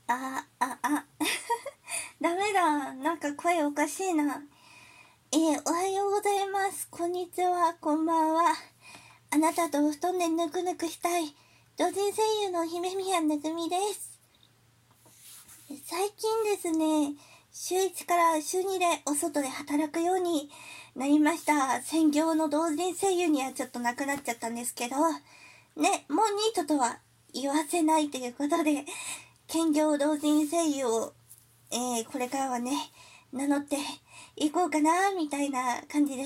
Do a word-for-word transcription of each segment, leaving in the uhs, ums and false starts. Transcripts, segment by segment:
あ、あ、あ、ダメだ。なんか声おかしいな。えー、おはようございます。こんにちは、こんばんは。あなたと布団でぬくぬくしたい、同人声優の姫宮めぐみです。最近ですね、週いちから週にでお外で働くようになりました。専業の同人声優にはちょっとなくなっちゃったんですけど、ね、もうニートとは言わせないということで、兼業同人声優を、えー、これからはね、名乗っていこうかな、みたいな感じです。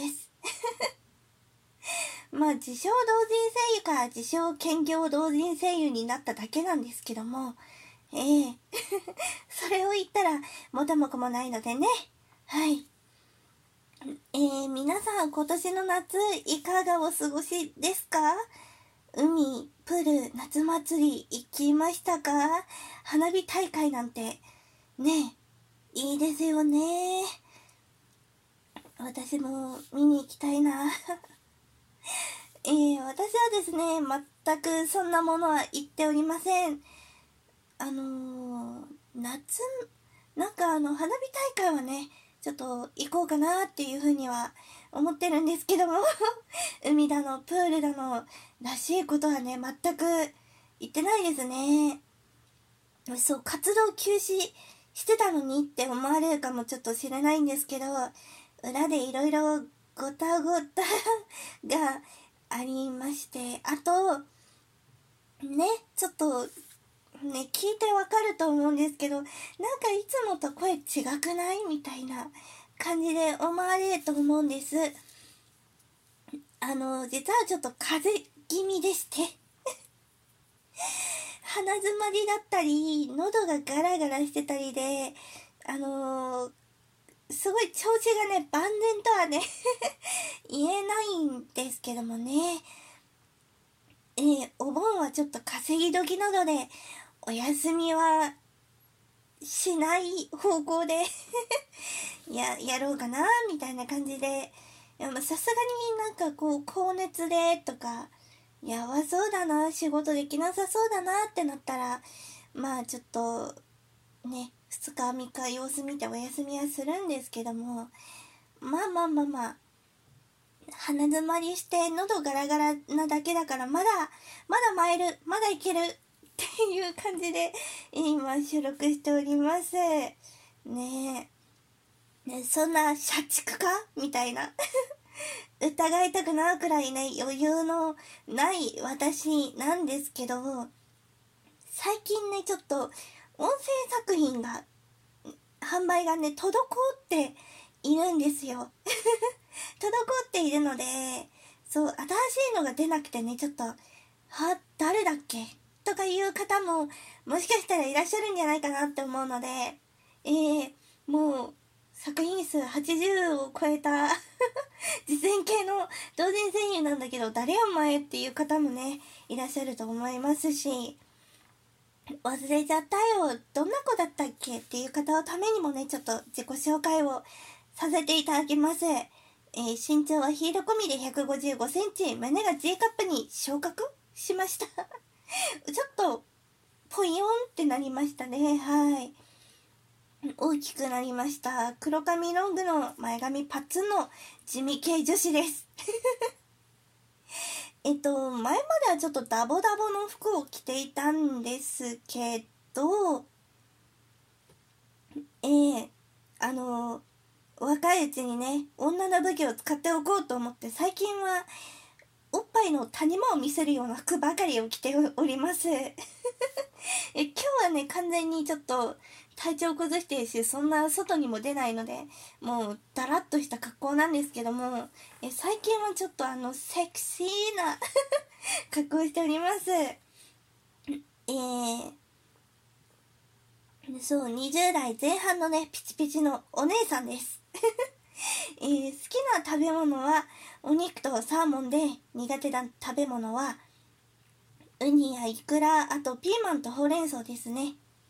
まあ、自称同人声優から自称兼業同人声優になっただけなんですけども、ええそれを言ったら元も子もないのでね。はい。えー、皆さん今年の夏いかがお過ごしですか？海、プール、夏祭り行きましたか？花火大会なんてね、いいですよね。私も見に行きたいな。えー、私はですね、全くそんなものは言っておりません。あのー、夏、なんかあの、花火大会はね、ちょっと行こうかなっていうふうには思ってるんですけども、海だの、プールだの、らしいことはね、全く言ってないですね。そう、活動休止してたのにって思われるかもちょっとしれないんですけど、裏でいろいろごたごたがありまして、あと、ね、ちょっと、ね、聞いてわかると思うんですけど、なんかいつもと声違くないみたいな感じで思われると思うんです。あの、実はちょっと風邪気味でして、鼻づまりだったり、喉がガラガラしてたりで、あのー、すごい調子がね、万全とはね言えないんですけどもね。えー、お盆はちょっと稼ぎ時なので、お休みはしない方向でや、やろうかな、みたいな感じで。でもさすがになんかこう、高熱でとか、やばそうだな、仕事できなさそうだなってなったら、まあちょっと、ね、ふつかみっか様子見てお休みはするんですけども、まあまあまあまあ、鼻詰まりして喉ガラガラなだけだから、まだ、まだ参る、まだいけるっていう感じで、今収録しております。ねえ。ね、そんな社畜かみたいな。疑いたくなるくらいね、余裕のない私なんですけど、最近ね、ちょっと音声作品が、販売がね、滞っているんですよ。滞っているので、そう、新しいのが出なくてね、ちょっと、は、誰だっけとかいう方も、もしかしたらいらっしゃるんじゃないかなって思うので、えー、もう、作品数はちじゅうを超えた実演系の同人声優なんだけど、誰お前っていう方もね、いらっしゃると思いますし、忘れちゃったよ、どんな子だったっけっていう方のためにもね、ちょっと自己紹介をさせていただきます。えー、身長はヒール込みでひゃくごじゅうごセンチ、胸が G カップに昇格しました。ちょっと、ポヨンってなりましたね。はい。大きくなりました。黒髪ロングの前髪パッツンの地味系女子です。えっと、前まではちょっとダボダボの服を着ていたんですけど、えー、あの、若いうちにね、女の武器を使っておこうと思って、最近はおっぱいの谷間を見せるような服ばかりを着ております。え今日はね、完全にちょっと体調崩してるし、そんな外にも出ないので、もうダラッとした格好なんですけども、え最近はちょっとあの、セクシーな格好しております。えー、そう、にじゅう代前半のね、ピチピチのお姉さんです。えー、好きな食べ物はお肉とサーモンで、苦手な食べ物はウニやイクラ、あとピーマンとほうれん草ですね。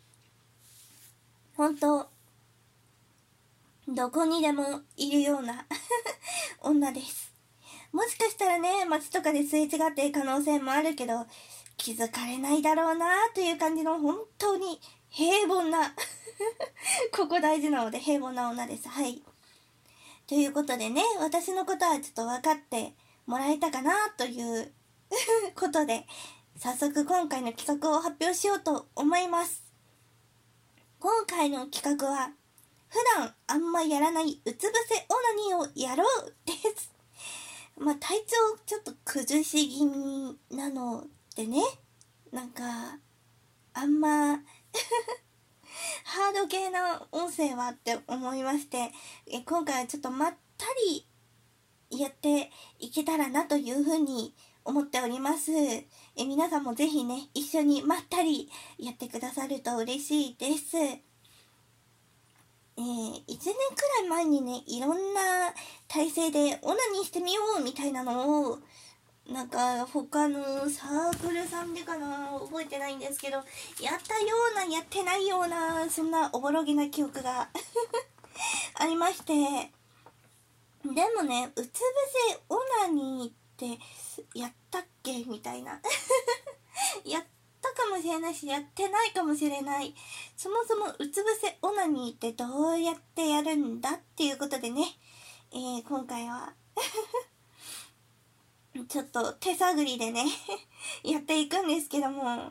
ほんと、どこにでもいるような女です。もしかしたらね、街とかですれ違ってる可能性もあるけど、 気づかれないだろうなという感じの本当に平凡なここ大事なので平凡な女です。はい。ということでね、私のことはちょっと分かってもらえたかなということで、早速今回の企画を発表しようと思います。今回の企画は、普段あんまやらないうつ伏せオナニーをやろうです。まあ体調ちょっと崩し気味なのでね、なんかあんまハード系な音声はって思いまして、え今回はちょっとまったりやっていけたらなというふうに思っております。え皆さんもぜひね、一緒にまったりやってくださると嬉しいです。えー、いちねんくらい前にね、いろんな体勢でオナニーしてみようみたいなのをなんか他のサークルさんでかな、覚えてないんですけど、やったようなやってないような、そんなおぼろげな記憶がありまして、でもね、うつ伏せオナニーってやったっけみたいなやったかもしれないし、やってないかもしれない。そもそもうつ伏せオナニーってどうやってやるんだっていうことでね、えー、今回はちょっと手探りでねやっていくんですけども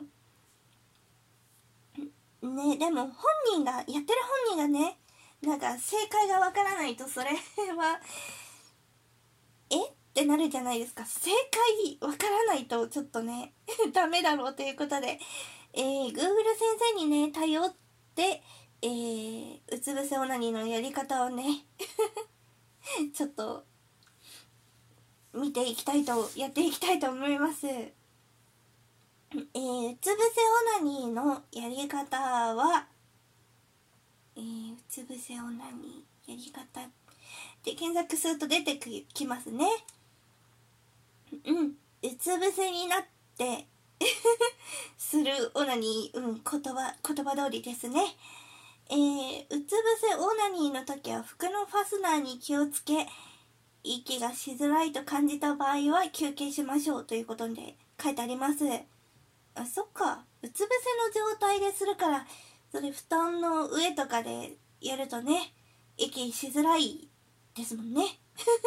ね、でも本人がやってる本人がね、なんか正解がわからないとそれはえってなるじゃないですか。正解わからないとちょっとねダメだろうということで、えー、Google 先生にね頼って、えー、うつ伏せオナニーのやり方をねちょっと見ていきたいとやっていきたいと思います。えー、うつ伏せオナニーのやり方は、えー、うつ伏せオナニーやり方で検索すると出てきますね。うん、うつ伏せになってするオナニー、うん、言葉言葉通りですね。えー、うつ伏せオナニーの時は服のファスナーに気をつけ、息がしづらいと感じた場合は休憩しましょうということで書いてあります。あ、そっか、うつ伏せの状態でするから、それ布団の上とかでやるとね、息しづらいですもんね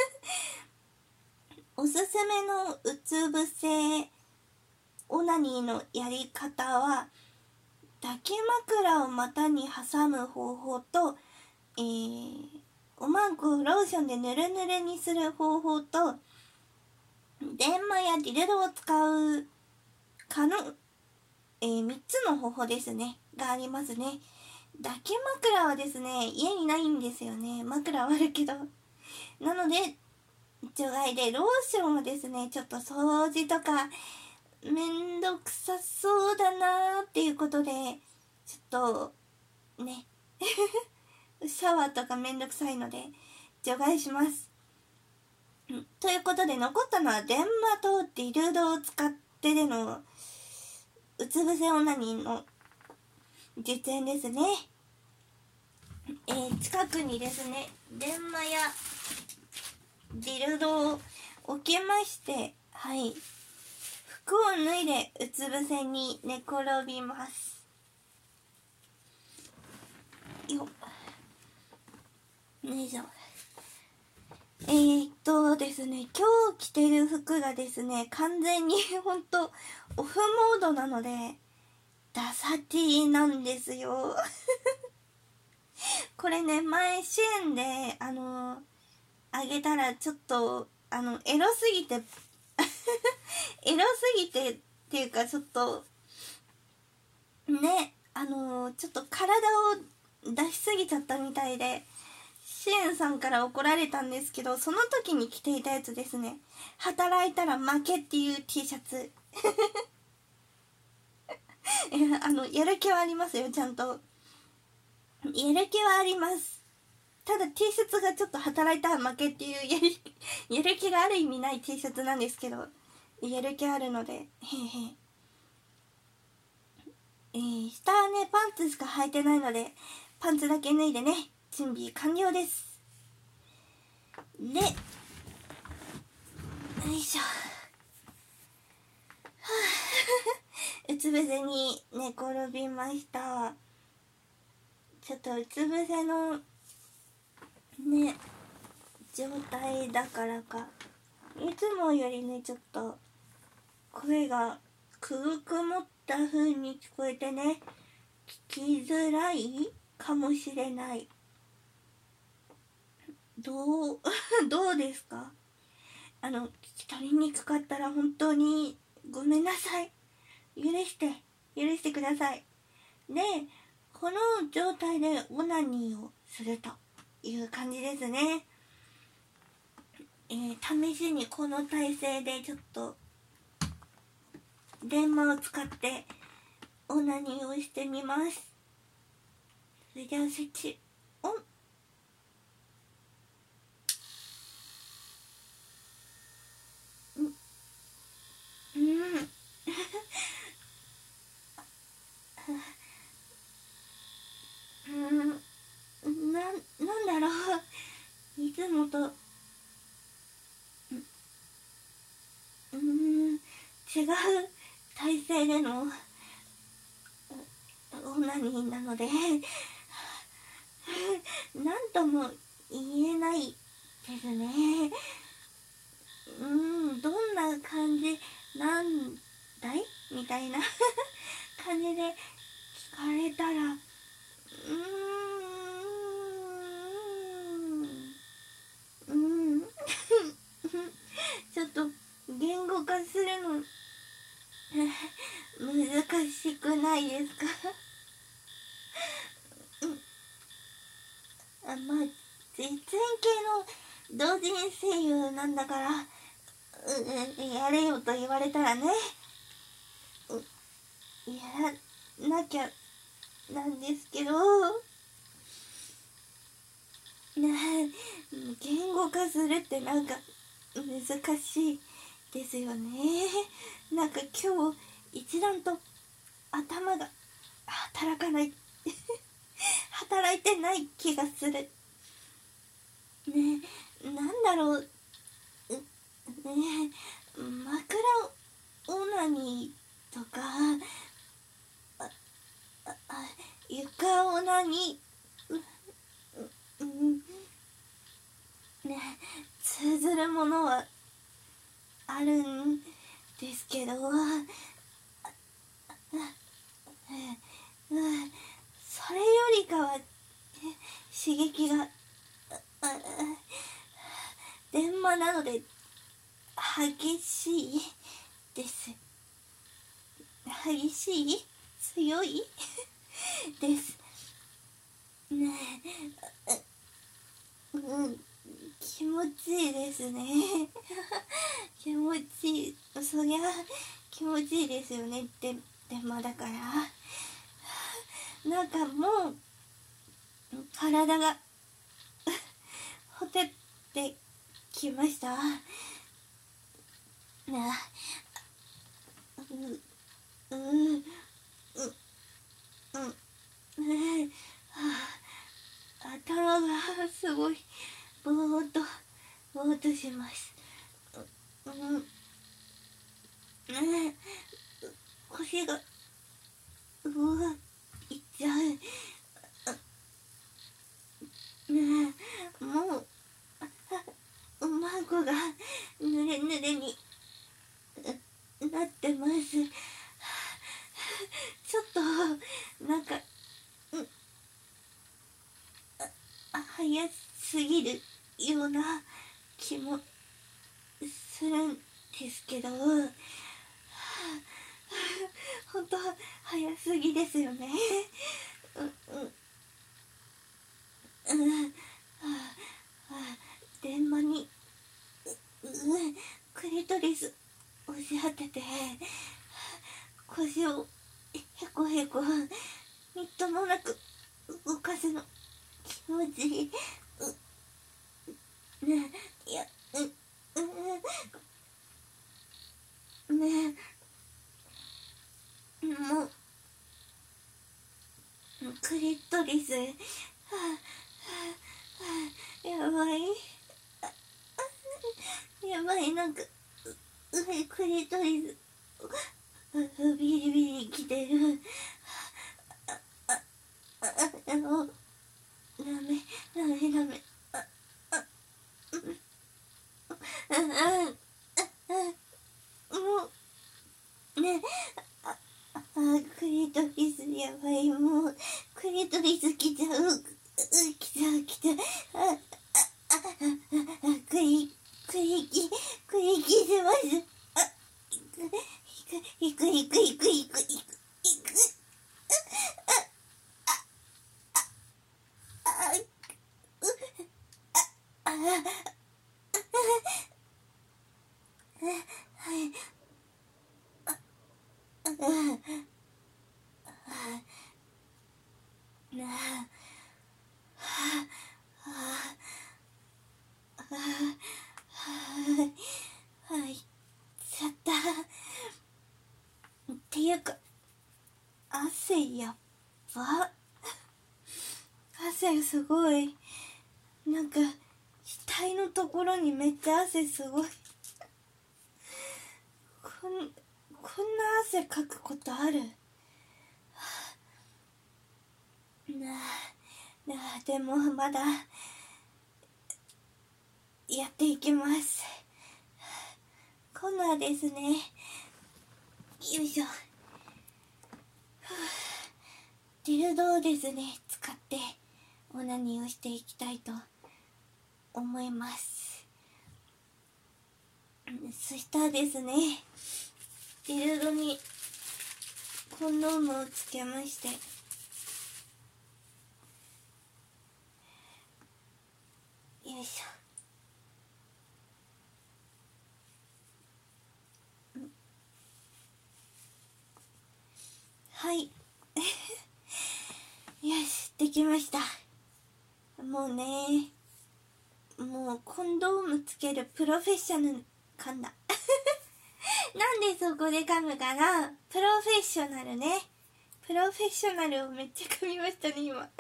おすすめのうつ伏せオナニーのやり方は、抱き枕を股に挟む方法と、えー、おまんこをローションでぬるぬるにする方法と、電話やディルドを使うかの、えー、みっつの方法ですねがありますね。抱き枕はですね、家にないんですよね。枕はあるけど、なので除外で、ローションはですね、ちょっと掃除とかめんどくさそうだなーっていうことで、ちょっとねシャワーとかめんどくさいので除外します。ということで、残ったのは電話とディルドを使ってでのうつ伏せオナニーの実演ですね。えー、近くにですね、電話やディルドを置きまして、はい、服を脱いでうつ伏せに寝転びます。よっ、よいしょ。えー、っとですね、今日着てる服がですね、完全にほんとオフモードなのでダサティなんですよこれね、前シェーンであのあげたらちょっとあのエロすぎてエロすぎてっていうか、ちょっとね、あのちょっと体を出しすぎちゃったみたいで、シエンさんから怒られたんですけど、その時に着ていたやつですね。働いたら負けっていう T シャツあのやる気はありますよ、ちゃんとやる気はあります。ただ T シャツがちょっと働いたら負けっていうやるやる気がある意味ない T シャツなんですけど、やる気あるのでへへえー、下はねパンツしか履いてないので、パンツだけ脱いでね、準備完了です。で、よいしょ。はうつ伏せに寝転びました。ちょっとうつ伏せのね状態だからか、いつもよりねちょっと声がくぐくもった風に聞こえてね、聞きづらいかもしれない。どうどうですか？あの聞き取りにくかったら本当にごめんなさい。許して許してください。で、この状態でオナニーをするという感じですね。えー、試しにこの体勢でちょっと電話を使ってオナニーをしてみます。それではスイッチオン。うんうんうんな、なんだろう、いつもとうん違う体勢でのオナニーなので何とも言えないですね。うんどんな感じなんだいみたいな感じで聞かれたら、うーんうんちょっと言語化するの難しくないですか？あ、まあ実演系の同人声優なんだから、ううやれよと言われたらね、うやらなきゃなんですけど、ね、言語化するってなんか難しいですよね。なんか今日一段と頭が働かない働いてない気がするね。なんだろうね、枕オナニーとかああ床オナニー、う、う、うんね、通ずるものはあるんですけど、それよりかは刺激が電話なので激しいです。激しい強いですね。うん気持ちいいですね気持ちいい、そりゃ気持ちいいですよねって電話だからなんかもう体がほてってきました。なうううううね頭がすごいぼーっとぼーっとします。うんね腰がうわいっちゃうねえもううまい子がぬれぬれになってます。ちょっとなんかうんあ早すぎるような気もするんですけど、本当早すぎですよね。うんうんうんはあはあ電話にううクリトリス押し当てて腰をへこへこみっともなく動かすの気持ちいい。うねいやううねもうクリトリスはあはあやばいやばいなんか上クリトリスビリビリきてる。ああのダメダメダメ。ああうんああもうねああクリトリスやばい。もうクリトリス来ちゃう来ちゃう来ちゃう。ああああクリクリキクリキします。あいくいくいくいくいくいくいくああはいあなあはいちゃったっていうか汗やっば。汗すごい。なんか額のところにめっちゃ汗すごい。こんこんな汗かくことある？なあ、なあでもまだやっていきます。今度はですね、よいしょ、ディルドをですね使ってオナニーをしていきたいと思います。そしたらですね、ディルドにコンドームをつけまして、よいしょ、はいよし、できました。もうね、もうコンドームつけるプロフェッショナル噛んだなんでそこで噛むかな。プロフェッショナルね、プロフェッショナルをめっちゃ噛みましたね今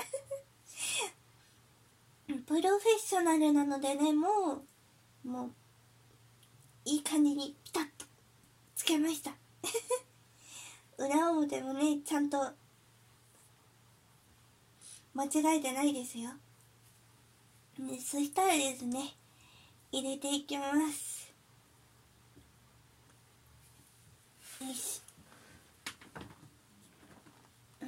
プロフェッショナルなのでね、もうもういい感じにピタッとつけました裏表もねちゃんと間違えてないですよ。でそしたらですね、入れていきます。よし、うん、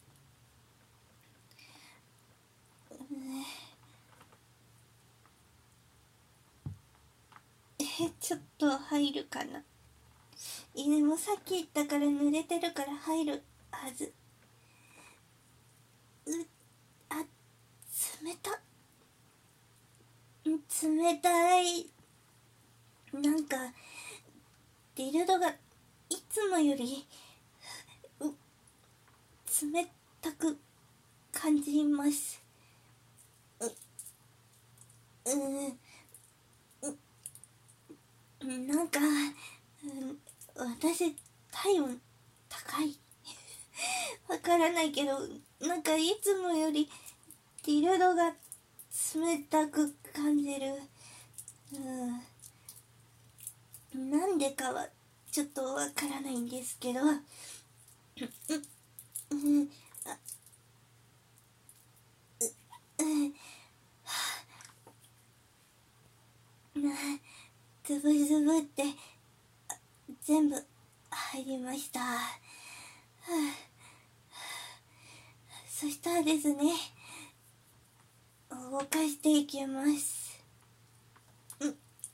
えちょっと入るかな。いやでもさっき言ったから濡れてるから入るはず。うあ冷た冷たい。なんかディルドがいつもよりう冷たく感じます。ううんなんか、うん、私体温高いわからないけど、なんかいつもよりディルドが冷たく感じる。うん、なんでかはちょっとわからないんですけど、うんうんあうんズブズブって全部入りました。そしたらですね、動かしていきます。うん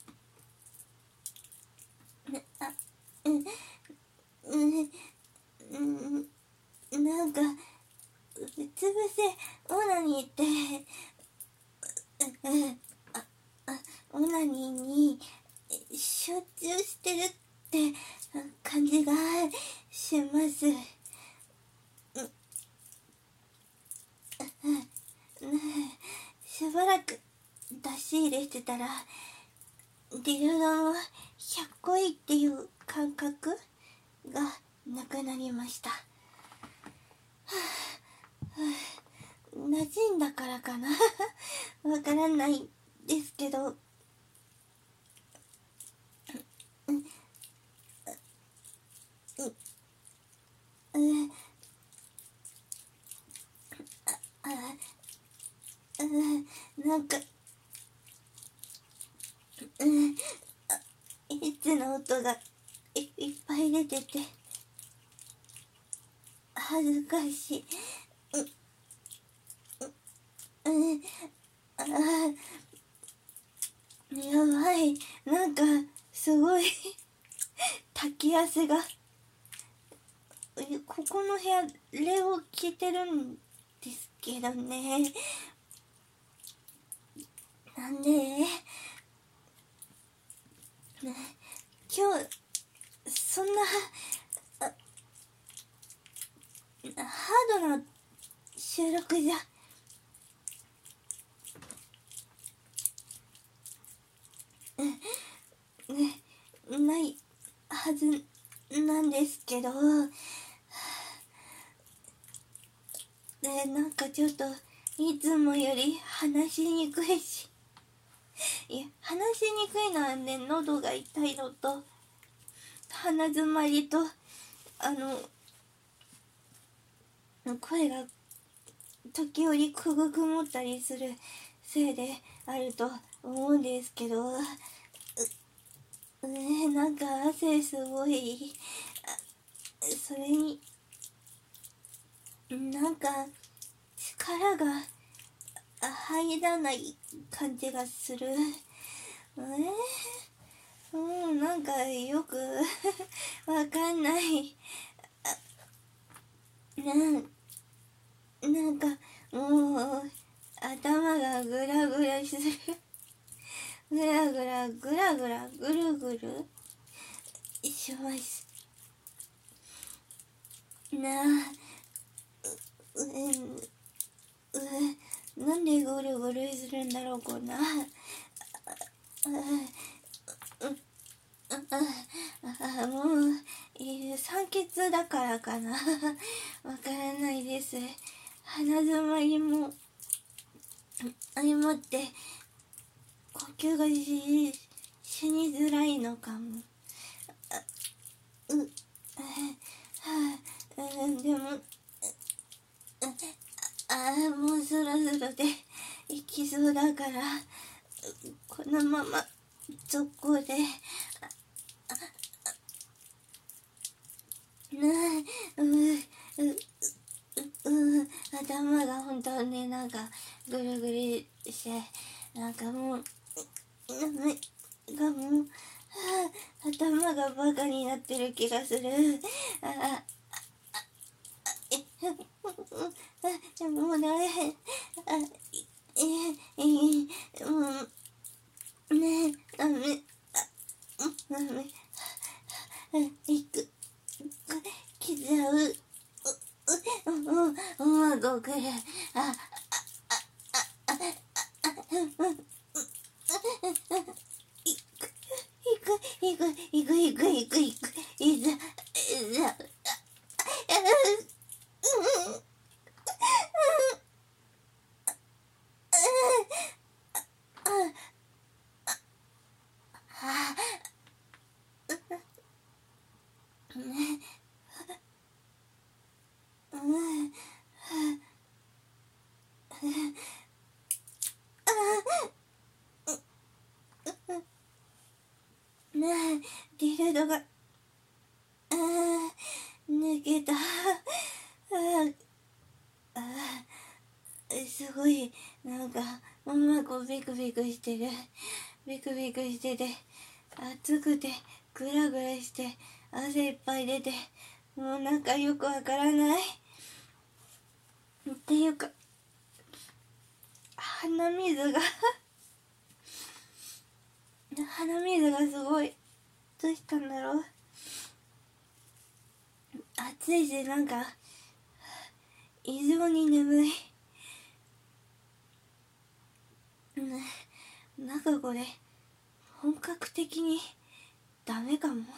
あうんうんうんなんかうつ伏せオナニーってうんああオナニーに集中してるって感じがします。しばらく出し入れしてたらディルドのひゃっこいっていう感覚がなくなりました。馴染んだからかなわからないですけど、 あうんなんかうんあいつの音が い, いっぱい出てて恥ずかしい。うん、うん、あやばい、なんかすごい滝汗がここの部屋冷房効いてるんですけどね。なんでね今日そんなハードな収録じゃねないはずなんですけど、ね、なんかちょっといつもより話しにくいし、いや話しにくいのはね、喉が痛いのと鼻づまりとあの声が時折くぐくもったりするせいであると思うんですけど、ね、なんか汗すごい、それになんか力が入らない感じがする。えー、うん、なんかよくわかんない。なんなんかもう頭がグラグラする。グラグラグラグラぐるぐるします。なあ、う、うん、う、なんでぐるぐるするんだろうこんな。あ、あ、もう、えー、酸欠だからかな。わからないです。鼻づまりも相まって呼吸がし、しにづらいのかも。う、はあ、うん、でも、ああ、もうそろそろで行きそうだから、このまま続行で、なあ、う、う、う、う、頭が本当になんかぐるぐるして、なんかもう、なんかもう、はあ、頭がバカになってる気がする。ああ、あ、もうダメ。あ、え、え、もう、ね、ダメ。あ、ダメ。いく、来ちゃう。う、う、う、うまく来る。あ、いく、いく、いく、いく、いく、いく、いざ、いざ、なあ、ディルドが、あー抜けた。あーあーすごい、なんか、ままこうビクビクしてる。ビクビクしてて、暑くて、グラグラして、汗いっぱい出て、もうなんかよくわからない。っていうか、鼻水が鼻水がすごい。どうしたんだろう。暑いし、なんか、異常に眠い。なんかこれ、本格的にダメかも。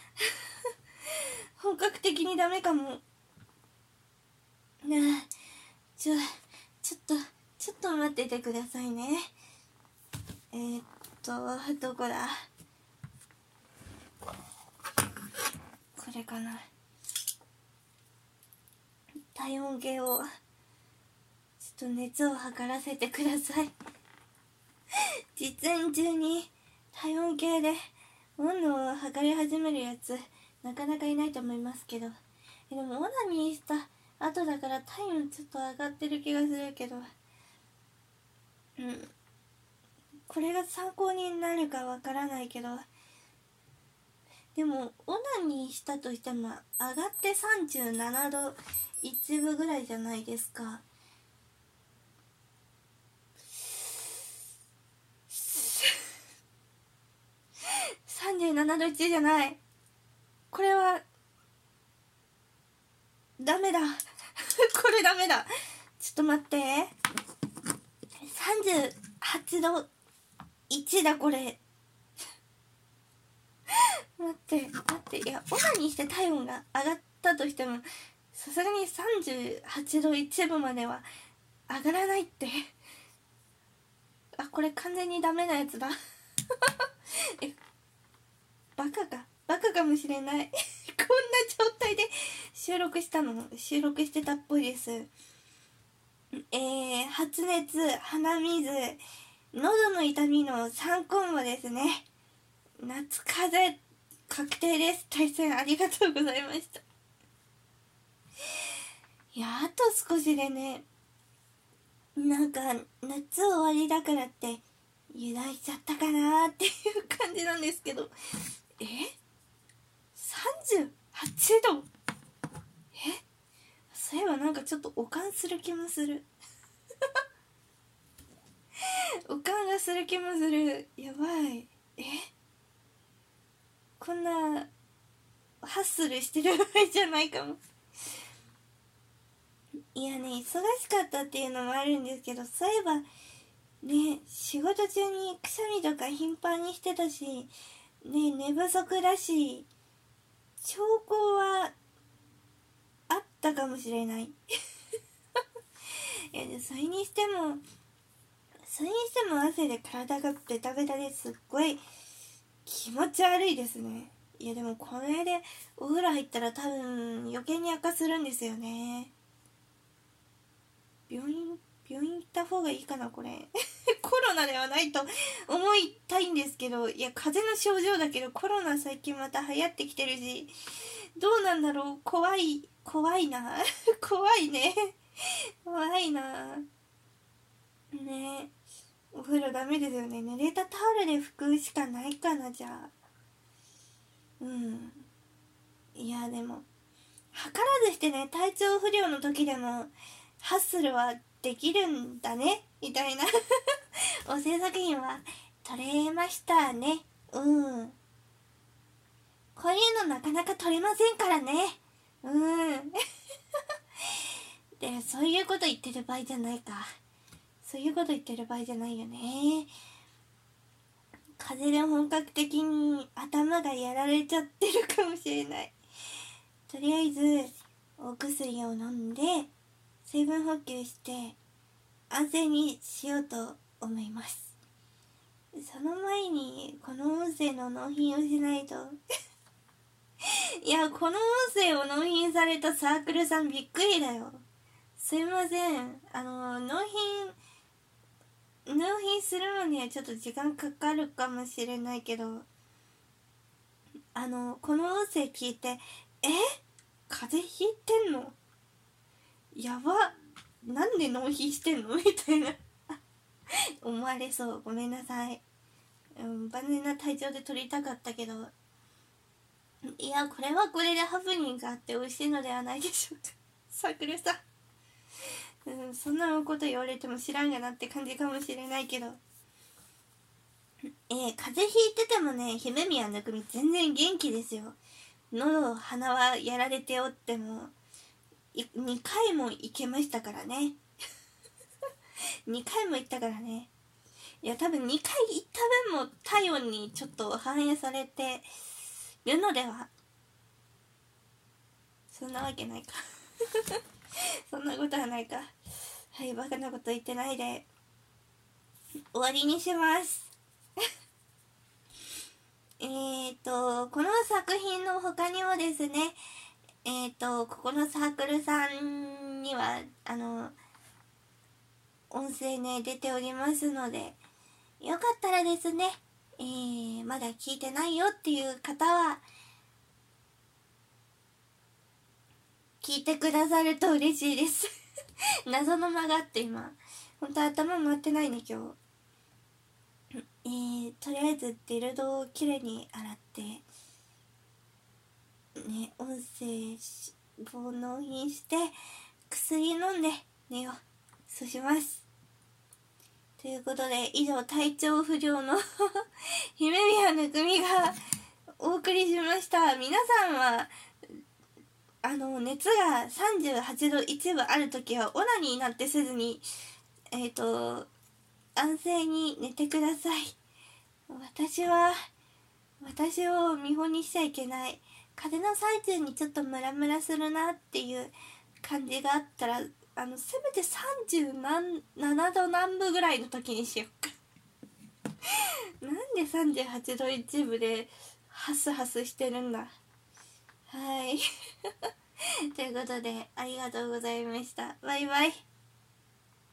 本格的にダメかも。ねえ、ちょ、ちょっと、ちょっと待っててくださいね。えー、っと、どこだ。これかな。体温計を、ちちょっと熱を測らせてください。実演中に体温計で温度を測り始めるやつなかなかいないと思いますけど、でもオナニーした後だから体温ちょっと上がってる気がするけど、うんこれが参考になるかわからないけど、でもオナニーしたとしても上がってさんじゅうななどいちぶぐらいじゃないですか。さんじゅうななどいちじゃない。これはダメだこれダメだ。ちょっと待って、さんじゅうはちどいちだこれ待って待って、いやオナニーして体温が上がったとしてもさすがにさんじゅうはちどいちぶまでは上がらないってあ、これ完全にダメなやつだえ、バカかバカかもしれないこんな状態で収録したの収録してたっぽいです。えー、発熱、鼻水、喉の痛みのさんコンボですね。夏風邪確定です。対戦ありがとうございました。いや、あと少しでね、なんか夏終わりだからって油断しちゃったかなーっていう感じなんですけど、え ?さんじゅうはちどえそういえばなんかちょっと悪寒する気もする悪寒がする気もする。やばい。えこんなハッスルしてる場合じゃないかも。いやね、忙しかったっていうのもあるんですけど、そういえばね、仕事中にくしゃみとか頻繁にしてたしね、寝不足だし兆候はあったかもしれないいや、それにしてもそれにしても汗で体がベタベタですっごい気持ち悪いですね。いやでもこれでお風呂入ったら多分余計に悪化するんですよね。病院病院行った方がいいかなこれコロナではないと思いたいんですけど、いや風邪の症状だけどコロナ最近また流行ってきてるし、どうなんだろう。怖い怖いな怖いね怖いなね。お風呂ダメですよね。濡れたタオルで拭くしかないかな。じゃあうんいやでも図らずしてね、体調不良の時でもハッスルはできるんだねみたいなお制作品は撮れましたね。うんこういうのなかなか撮れませんからね。うんでそういうこと言ってる場合じゃないか。そういうこと言ってる場合じゃないよね。風邪で本格的に頭がやられちゃってるかもしれない。とりあえずお薬を飲んで水分補給して安静にしようと思います。その前にこの音声の納品をしないといやこの音声を納品されたサークルさんびっくりだよ。すいません、あの納品納品するのにはちょっと時間かかるかもしれないけど、あのこの音声聞いてえ風邪ひいてんのやばなんで納品してんのみたいな思われそう。ごめんなさい、うん、万全な体調で撮りたかったけど、いやこれはこれでハプニングがあって美味しいのではないでしょうかサークルさん、うん、そんなこと言われても知らんがなって感じかもしれないけど、えー、風邪ひいててもね、姫宮ぬくみ全然元気ですよ。喉鼻はやられておってもにかいも行けましたからねにかいも行ったからね。いや多分にかい行った分も体温にちょっと反映されてるのでは。そんなわけないかそんなことはないか。はい、バカなこと言ってないで終わりにしますえーとこの作品の他にもですね、えーとここのサークルさんにはあの音声ね出ておりますので、よかったらですね、えー、まだ聞いてないよっていう方は聞いてくださると嬉しいです謎の間があって今ほんと頭回ってないね今日。えー、とりあえずデルドをきれいに洗ってね、音声を納品して薬飲んで寝よう。そうします。ということで以上、体調不良の姫宮ぬくみがお送りしました。皆さんはあの熱がさんじゅうはちどいちぶあるときはオナニーなんてせずにえっ、ー、と安静に寝てください。私は私を見本にしちゃいけない。風邪の最中にちょっとムラムラするなっていう感じがあったら、あのせめてさんじゅうななど南部ぐらいの時にしよっかなんでさんじゅうはちどいちぶでハスハスしてるんだ。はいということでありがとうございました。バイバイ。